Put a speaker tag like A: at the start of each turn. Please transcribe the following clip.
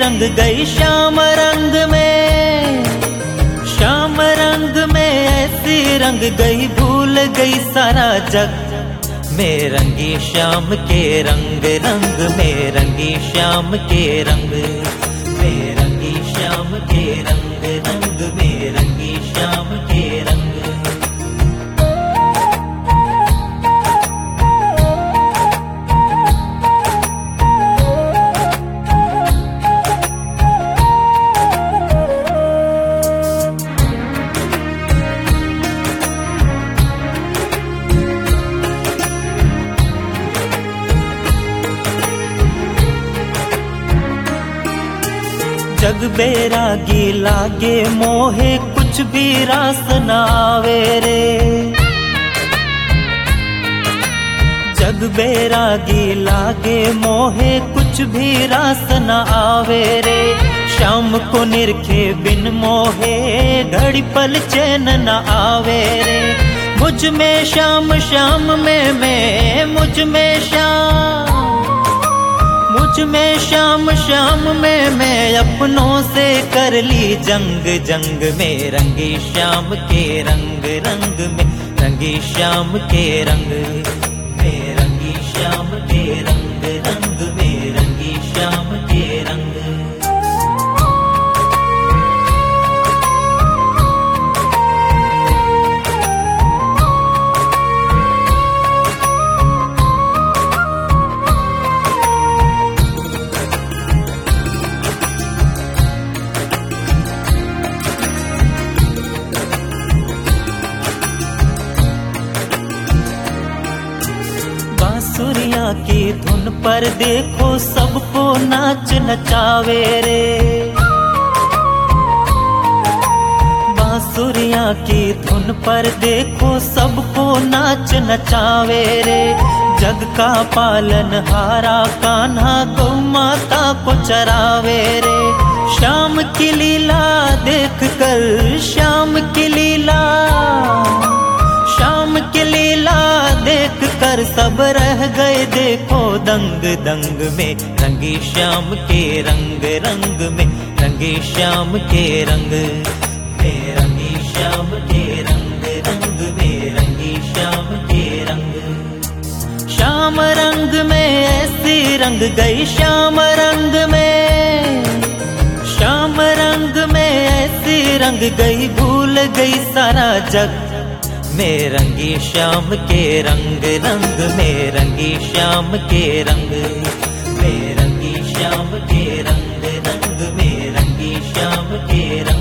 A: रंग गई शाम रंग में, शाम रंग में ऐसी रंग गई, भूल गई सारा जग। मैं रंगी शाम के रंग, रंग में रंगी शाम के रंग, मैं रंगी शाम के रंग, रंग में रंगी शाम के रंग। जग बैरागी लागे मोहे, कुछ भी रास न आवे रे। जग बैरागी लागे मोहे, कुछ भी रास न आवे रे। शाम को निरखे बिन मोहे, घड़ी पल चैन न आवे रे। मुझ में शाम शाम में मैं, मुझ में शाम, मुझ में शाम शाम में मैं अपनों से कर ली जंग, जंग में रंगी शाम के रंग, रंग में रंगी शाम के रंग, में रंगी शाम के रंग, रंग में रंगी शाम के रंग। बांसुरिया की धुन पर देखो सबको नाच नचावे रे। बांसुरिया की धुन पर देखो सबको नाच नचावे रे। जग का पालन हारा कान्हा गौ माता को चरावे रे। शाम की लीला देख कर, शाम की लीला, शाम की लीला देख कर सब रह गए देखो दंग, दंग में रंगी शाम के रंग, रंग में रंगी शाम के रंग, में रंगी शाम के रंग, रंग में रंगी शाम के रंग। शाम रंग में ऐसी रंग गई, शाम रंग में, शाम रंग में ऐसी रंग गई, भूल गई सारा जग। मैं रंगी शाम के रंग, रंग में रंगी शाम के रंग, मैं रंगी शाम के रंग, रंग में रंगी शाम के रंग।